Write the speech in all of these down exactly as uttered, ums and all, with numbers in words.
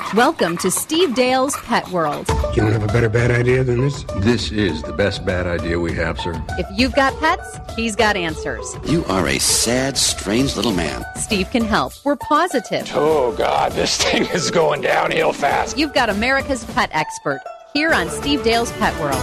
Welcome to Steve Dale's Pet World. You don't have a better bad idea than this? This is the best bad idea we have, sir. If you've got pets, he's got answers. You are a sad, strange little man. Steve can help. We're positive. Oh, God, this thing is going downhill fast. You've got America's pet expert here on Steve Dale's Pet World.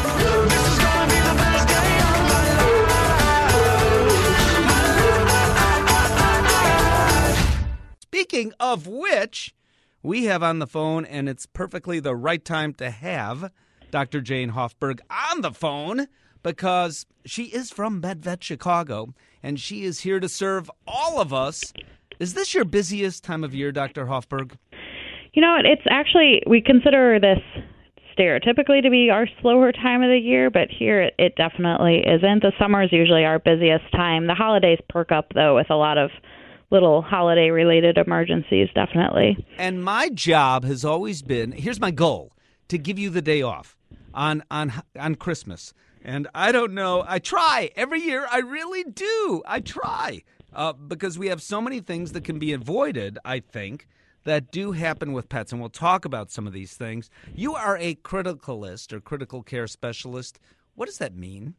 Speaking of which, we have on the phone, and it's perfectly the right time to have Doctor Jane Hofberg on the phone because she is from MedVet Chicago, and she is here to serve all of us. Is this your busiest time of year, Doctor Hofberg? You know, it's actually, we consider this stereotypically to be our slower time of the year, but here it, it definitely isn't. The summer is usually our busiest time. The holidays perk up, though, with a lot of little holiday-related emergencies, definitely. And my job has always been, here's my goal, to give you the day off on on on Christmas. And I don't know, I try. Every year, I really do. I try. Uh, because we have so many things that can be avoided, I think, that do happen with pets. And we'll talk about some of these things. You are a criticalist or critical care specialist. What does that mean?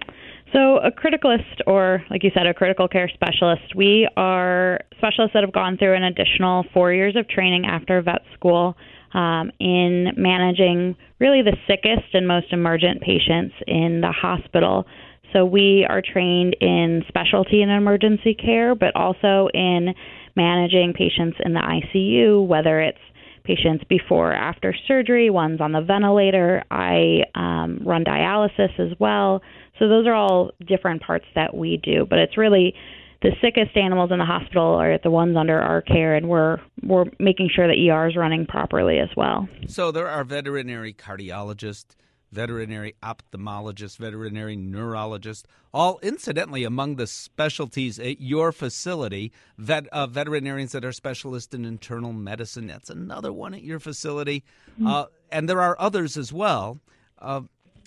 So a criticalist, or like you said, a critical care specialist, we are specialists that have gone through an additional four years of training after vet school um, in managing really the sickest and most emergent patients in the hospital. So we are trained in specialty and emergency care, but also in managing patients in the I C U, whether it's patients before or after surgery, ones on the ventilator. I um, run dialysis as well. So those are all different parts that we do, but it's really the sickest animals in the hospital are the ones under our care, and we're we're making sure that E R is running properly as well. So there are veterinary cardiologists, veterinary ophthalmologists, veterinary neurologists, all incidentally among the specialties at your facility, vet, uh, veterinarians that are specialists in internal medicine. That's another one at your facility. Mm-hmm. Uh, and there are others as well. Uh,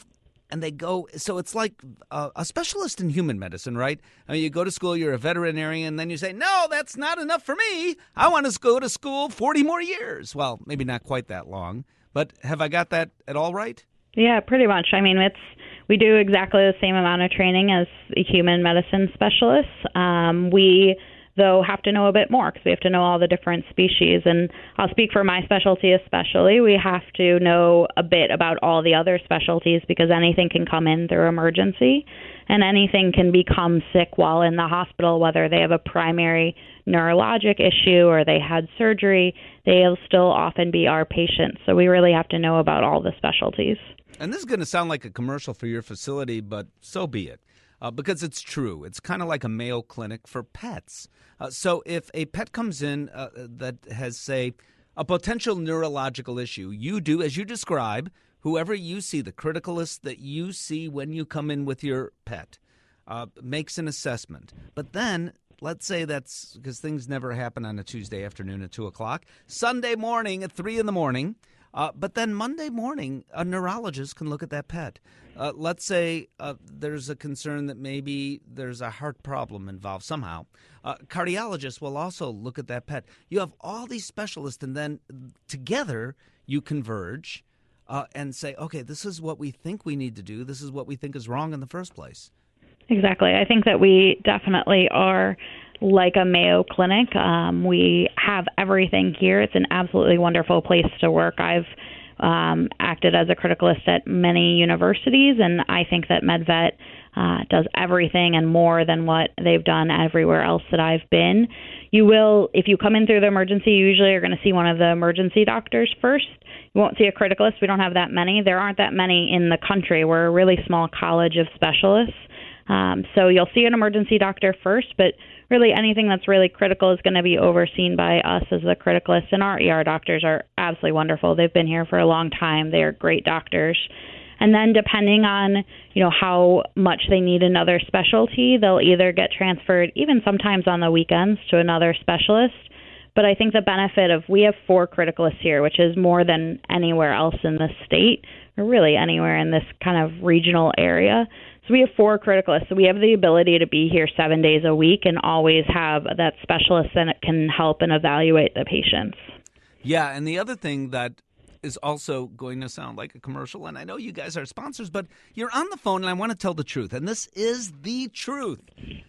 And they go, so it's like uh, a specialist in human medicine, right? I mean, you go to school, you're a veterinarian, then you say, no, that's not enough for me. I want to go to school forty more years. Well, maybe not quite that long, but have I got that at all right? Yeah, pretty much. I mean, it's we do exactly the same amount of training as human medicine specialists. Um, we though have to know a bit more because we have to know all the different species. And I'll speak for my specialty especially. We have to know a bit about all the other specialties because anything can come in through emergency and anything can become sick while in the hospital, whether they have a primary neurologic issue or they had surgery. They'll still often be our patients. So we really have to know about all the specialties. And this is going to sound like a commercial for your facility, but so be it. Uh, because it's true. It's kind of like a Mayo Clinic for pets. Uh, so if a pet comes in uh, that has, say, a potential neurological issue, you do, as you describe, whoever you see, the criticalist that you see when you come in with your pet, uh, makes an assessment. But then, let's say that's, because things never happen on a Tuesday afternoon at two o'clock, Sunday morning at three in the morning, Uh, but then Monday morning, a neurologist can look at that pet. Uh, let's say uh, there's a concern that maybe there's a heart problem involved somehow. Uh, cardiologist will also look at that pet. You have all these specialists, and then together you converge uh, and say, okay, this is what we think we need to do. This is what we think is wrong in the first place. Exactly. I think that we definitely are like a Mayo Clinic. Um, we have everything here. It's an absolutely wonderful place to work. I've um, acted as a criticalist at many universities, and I think that MedVet uh, does everything and more than what they've done everywhere else that I've been. You will, if you come in through the emergency, you usually are going to see one of the emergency doctors first. You won't see a criticalist. We don't have that many. There aren't that many in the country. We're a really small college of specialists. Um, so you'll see an emergency doctor first, but really anything that's really critical is going to be overseen by us as the criticalists. And our E R doctors are absolutely wonderful. They've been here for a long time. They are great doctors. And then depending on, you know, how much they need another specialty, they'll either get transferred, even sometimes on the weekends, to another specialist. But I think the benefit of, we have four criticalists here, which is more than anywhere else in the state, or really anywhere in this kind of regional area. So we have four criticalists. So we have the ability to be here seven days a week and always have that specialist that can help and evaluate the patients. Yeah, and the other thing that is also going to sound like a commercial, and I know you guys are sponsors, but you're on the phone, and I want to tell the truth, and this is the truth.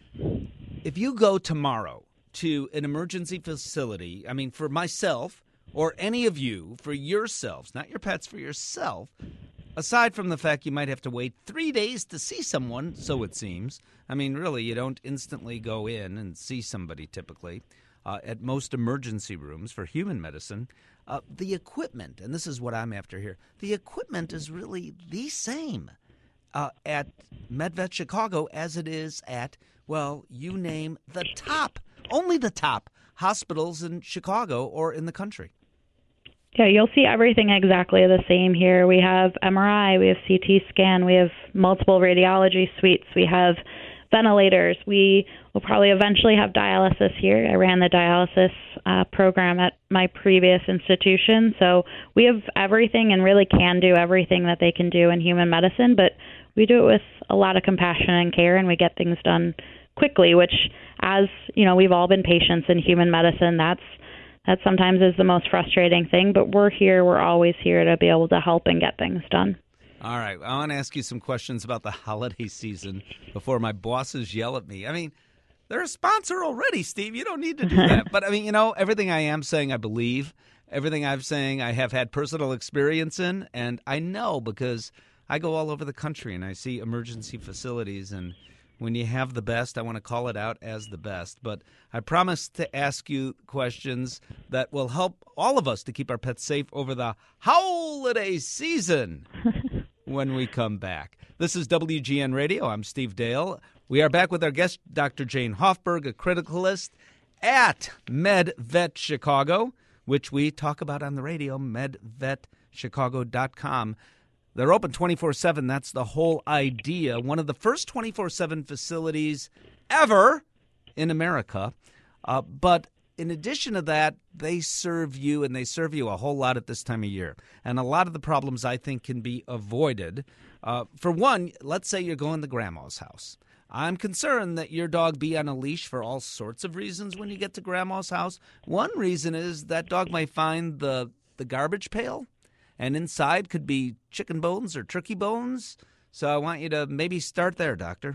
If you go tomorrow to an emergency facility, I mean, for myself or any of you, for yourselves, not your pets, for yourself, aside from the fact you might have to wait three days to see someone, so it seems. I mean, really, you don't instantly go in and see somebody typically. Uh, at most emergency rooms for human medicine, uh, the equipment, and this is what I'm after here, the equipment is really the same uh, at MedVet Chicago as it is at, well, you name the top, only the top hospitals in Chicago or in the country. Yeah, you'll see everything exactly the same here. We have M R I, we have C T scan, we have multiple radiology suites, we have ventilators. We will probably eventually have dialysis here. I ran the dialysis uh, program at my previous institution. So we have everything and really can do everything that they can do in human medicine, but we do it with a lot of compassion and care, and we get things done quickly, which, as you know, we've all been patients in human medicine. That's that sometimes is the most frustrating thing, but we're here. We're always here to be able to help and get things done. All right. I want to ask you some questions about the holiday season before my bosses yell at me. I mean, they're a sponsor already, Steve. You don't need to do that. But, I mean, you know, everything I am saying I believe. Everything I'm saying I have had personal experience in. And I know because I go all over the country and I see emergency facilities. And when you have the best, I want to call it out as the best. But I promise to ask you questions that will help all of us to keep our pets safe over the holiday season. When we come back. This is W G N Radio. I'm Steve Dale. We are back with our guest, Doctor Jane Hoffberg, a criticalist at MedVet Chicago, which we talk about on the radio, med vet chicago dot com. They're open twenty-four seven. That's the whole idea. One of the first twenty-four seven facilities ever in America. Uh, but in addition to that, they serve you, and they serve you a whole lot at this time of year. And a lot of the problems, I think, can be avoided. Uh, for one, let's say you're going to grandma's house. I'm concerned that your dog be on a leash for all sorts of reasons when you get to grandma's house. One reason is that dog might find the, the garbage pail, and inside could be chicken bones or turkey bones. So I want you to maybe start there, Doctor.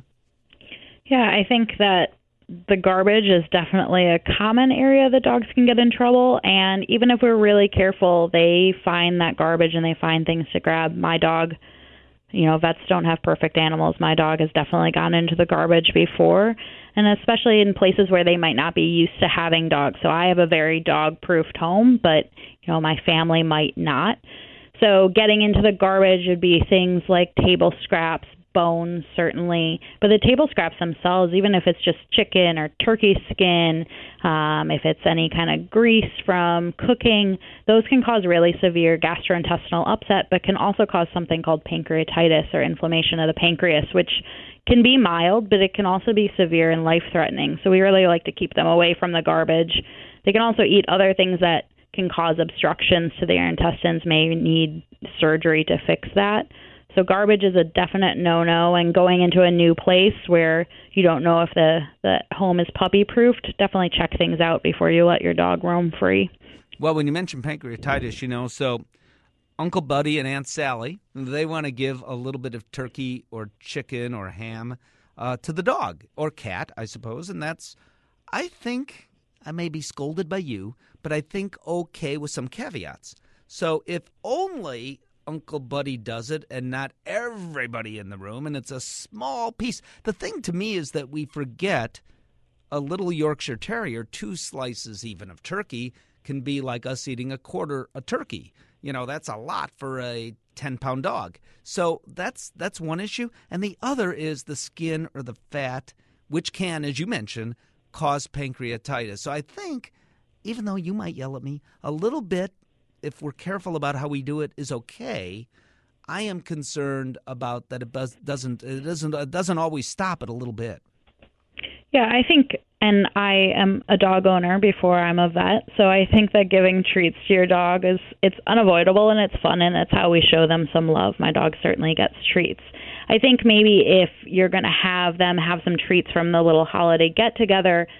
Yeah, I think that the garbage is definitely a common area that dogs can get in trouble. And even if we're really careful, they find that garbage and they find things to grab. My dog, you know, vets don't have perfect animals. My dog has definitely gone into the garbage before, and especially in places where they might not be used to having dogs. So I have a very dog-proofed home, but, you know, my family might not. So getting into the garbage would be things like table scraps, bones, certainly. But the table scraps themselves, even if it's just chicken or turkey skin, um, if it's any kind of grease from cooking, those can cause really severe gastrointestinal upset, but can also cause something called pancreatitis or inflammation of the pancreas, which can be mild, but it can also be severe and life-threatening. So we really like to keep them away from the garbage. They can also eat other things that can cause obstructions to their intestines, may need surgery to fix that. So garbage is a definite no-no, and going into a new place where you don't know if the, the home is puppy-proofed, definitely check things out before you let your dog roam free. Well, when you mention pancreatitis, you know, so Uncle Buddy and Aunt Sally, they want to give a little bit of turkey or chicken or ham uh, to the dog or cat, I suppose, and that's, I think, I may be scolded by you, but I think okay with some caveats. So if only Uncle Buddy does it and not everybody in the room, and it's a small piece. The thing to me is that we forget a little Yorkshire Terrier, two slices even of turkey, can be like us eating a quarter a turkey. You know, that's a lot for a ten-pound dog. So that's that's one issue. And the other is the skin or the fat, which can, as you mentioned, cause pancreatitis. So I think, even though you might yell at me, a little bit, if we're careful about how we do it, is okay. I am concerned about that it doesn't it doesn't it doesn't always stop at a little bit. Yeah, I think, and I am a dog owner before I'm a vet, so I think that giving treats to your dog is it's unavoidable and it's fun and it's how we show them some love. My dog certainly gets treats. I think maybe if you're going to have them have some treats from the little holiday get-together,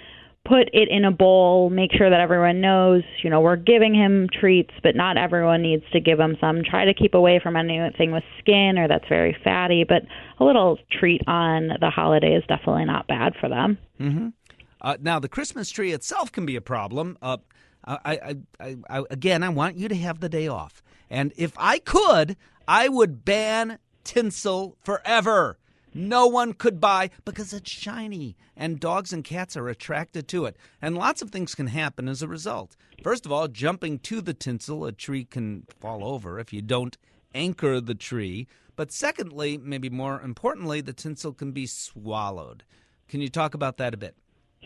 put it in a bowl, make sure that everyone knows, you know, we're giving him treats, but not everyone needs to give him some. Try to keep away from anything with skin or that's very fatty, but a little treat on the holiday is definitely not bad for them. Mm-hmm. Uh, now, the Christmas tree itself can be a problem. Uh, I, I, I, I, again, I want you to have the day off. And if I could, I would ban tinsel forever. No one could buy because it's shiny, and dogs and cats are attracted to it. And lots of things can happen as a result. First of all, jumping to the tinsel, a tree can fall over if you don't anchor the tree. But secondly, maybe more importantly, the tinsel can be swallowed. Can you talk about that a bit?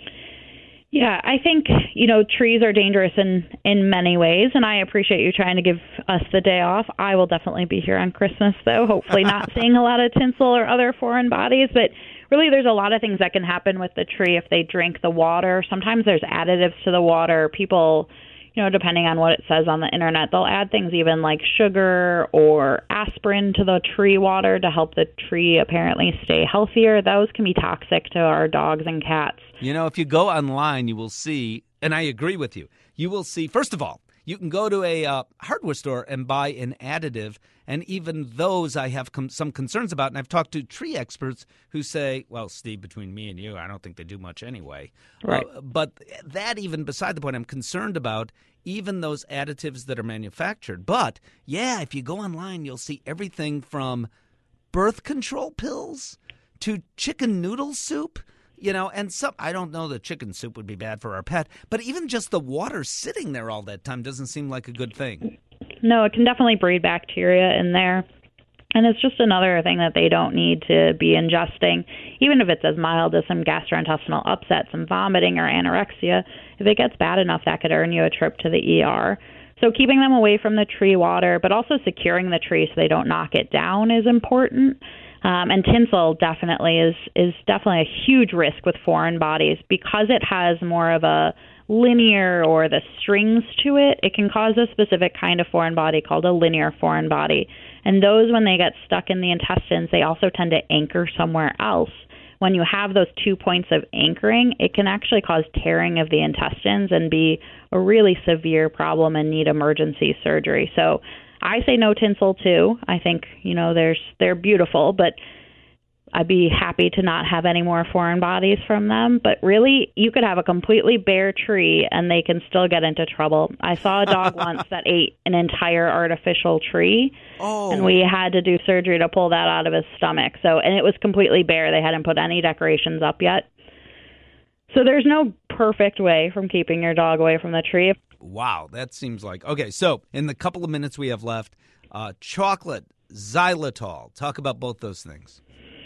Yeah, I think, you know, trees are dangerous in, in many ways, and I appreciate you trying to give us the day off. I will definitely be here on Christmas, though, hopefully not seeing a lot of tinsel or other foreign bodies. But really, there's a lot of things that can happen with the tree if they drink the water. Sometimes there's additives to the water. People, you know, depending on what it says on the internet, they'll add things even like sugar or aspirin to the tree water to help the tree apparently stay healthier. Those can be toxic to our dogs and cats. You know, if you go online, you will see, and I agree with you, you will see, first of all, you can go to a uh, hardware store and buy an additive, and even those I have com- some concerns about, and I've talked to tree experts who say, well, Steve, between me and you, I don't think they do much anyway. Right. Uh, but that even beside the point, I'm concerned about even those additives that are manufactured. But, yeah, if you go online, you'll see everything from birth control pills to chicken noodle soup. You know, and some, I don't know that chicken soup would be bad for our pet, but even just the water sitting there all that time doesn't seem like a good thing. No, it can definitely breed bacteria in there. And it's just another thing that they don't need to be ingesting, even if it's as mild as some gastrointestinal upset, some vomiting or anorexia. If it gets bad enough, that could earn you a trip to the E R. So keeping them away from the tree water, but also securing the tree so they don't knock it down is important. Um, and tinsel definitely is is definitely a huge risk with foreign bodies because it has more of a linear or the strings to it. It can cause a specific kind of foreign body called a linear foreign body. And those, when they get stuck in the intestines, they also tend to anchor somewhere else. When you have those two points of anchoring, it can actually cause tearing of the intestines and be a really severe problem and need emergency surgery. So I say no tinsel too. I think, you know, there's they're beautiful, but I'd be happy to not have any more foreign bodies from them. But really, you could have a completely bare tree and they can still get into trouble. I saw a dog once that ate an entire artificial tree, oh. and we had to do surgery to pull that out of his stomach. So, and it was completely bare. They hadn't put any decorations up yet. So there's no perfect way from keeping your dog away from the tree. Wow, that seems like... Okay, so in the couple of minutes we have left, uh, chocolate, xylitol. Talk about both those things.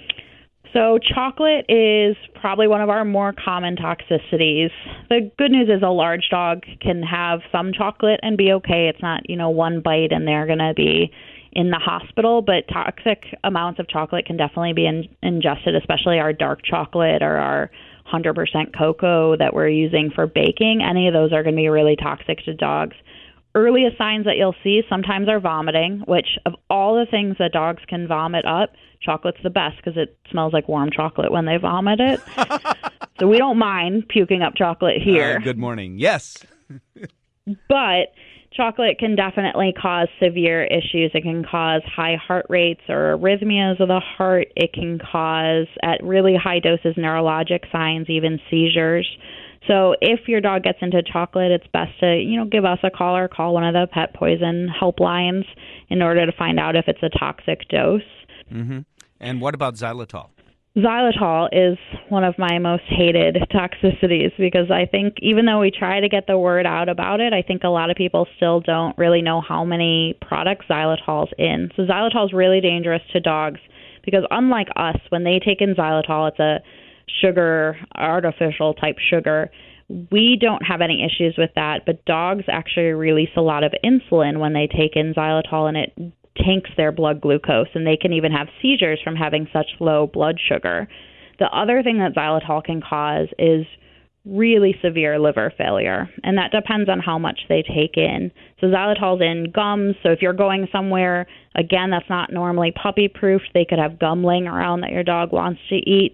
So chocolate is probably one of our more common toxicities. The good news is a large dog can have some chocolate and be okay. It's not, you know, one bite and they're going to be in the hospital, but toxic amounts of chocolate can definitely be in- ingested, especially our dark chocolate or our one hundred percent cocoa that we're using for baking. Any of those are going to be really toxic to dogs. Earliest signs that you'll see sometimes are vomiting, which of all the things that dogs can vomit up, chocolate's the best because it smells like warm chocolate when they vomit it. So we don't mind puking up chocolate here. Uh, good morning. Yes. But chocolate can definitely cause severe issues. It can cause high heart rates or arrhythmias of the heart. It can cause, at really high doses, neurologic signs, even seizures. So if your dog gets into chocolate, it's best to, you know, give us a call or call one of the pet poison helplines in order to find out if it's a toxic dose. Mm-hmm. And what about xylitol? Xylitol is one of my most hated toxicities because I think even though we try to get the word out about it, I think a lot of people still don't really know how many products xylitol's in. So xylitol is really dangerous to dogs because unlike us, when they take in xylitol, it's a sugar, artificial type sugar. We don't have any issues with that, but dogs actually release a lot of insulin when they take in xylitol, and it tanks their blood glucose, and they can even have seizures from having such low blood sugar. The other thing that xylitol can cause is really severe liver failure, and that depends on how much they take in. So xylitol's in gums, so if you're going somewhere, again, that's not normally puppy-proofed, they could have gum laying around that your dog wants to eat.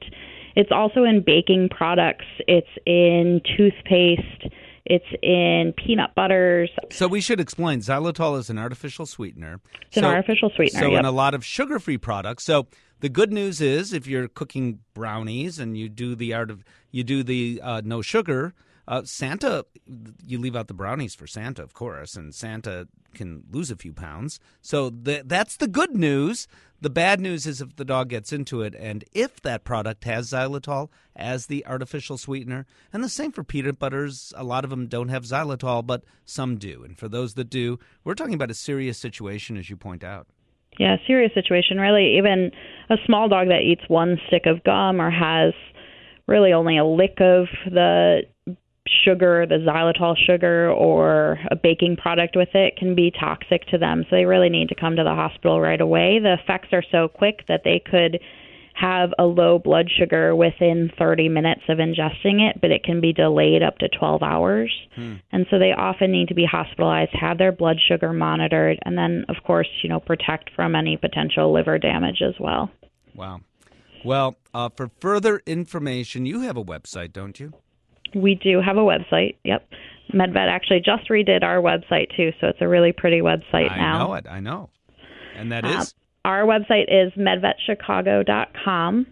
it's also in baking products. It's in toothpaste. It's in peanut butters. So we should explain. Xylitol is an artificial sweetener. It's an so, artificial sweetener, So yep. in a lot of sugar-free products. So the good news is if you're cooking brownies and you do the art of you do the uh, no sugar, uh, Santa, you leave out the brownies for Santa, of course, and Santa can lose a few pounds. So the, that's the good news. The bad news is if the dog gets into it, and if that product has xylitol as the artificial sweetener, and the same for peanut butters, a lot of them don't have xylitol, but some do. And for those that do, we're talking about a serious situation, as you point out. Yeah, serious situation, really. Even a small dog that eats one stick of gum or has really only a lick of the sugar, the xylitol sugar, or a baking product with it can be toxic to them. So they really need to come to the hospital right away. The effects are so quick that they could have a low blood sugar within thirty minutes of ingesting it, but it can be delayed up to twelve hours. Hmm. And so they often need to be hospitalized, have their blood sugar monitored, and then, of course, you know, protect from any potential liver damage as well. Wow. Well, uh, for further information, you have a website, don't you? We do have a website, yep. MedVet actually just redid our website, too, so it's a really pretty website I now. I know it, I know. And that uh, is? Our website is med vet chicago dot com,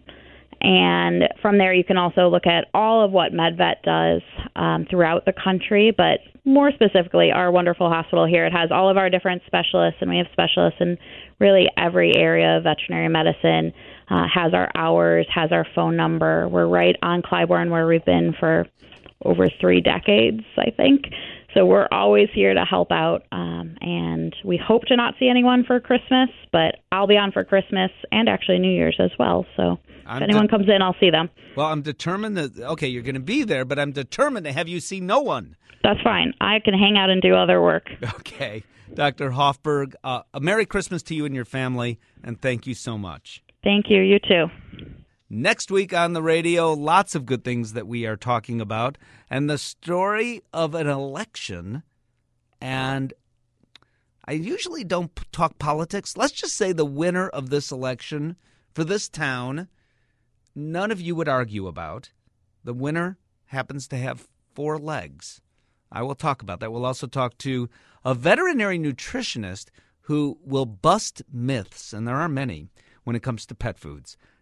and from there you can also look at all of what MedVet does um, throughout the country, but more specifically, our wonderful hospital here. It has all of our different specialists, and we have specialists in really every area of veterinary medicine, uh, has our hours, has our phone number. We're right on Clybourne, where we've been for over three decades, I think. So we're always here to help out, um, and we hope to not see anyone for Christmas, but I'll be on for Christmas and actually New Year's as well. So I'm if anyone de- comes in, I'll see them. Well, I'm determined that, okay, you're going to be there, but I'm determined to have you see no one. That's fine. I can hang out and do other work. Okay. Doctor Hofberg, uh, a Merry Christmas to you and your family, and thank you so much. Thank you. You too. Next week on the radio, lots of good things that we are talking about, and the story of an election. And I usually don't p- talk politics. Let's just say the winner of this election for this town, none of you would argue about. The winner happens to have four legs. I will talk about that. We'll also talk to a veterinary nutritionist who will bust myths, and there are many, when it comes to pet foods.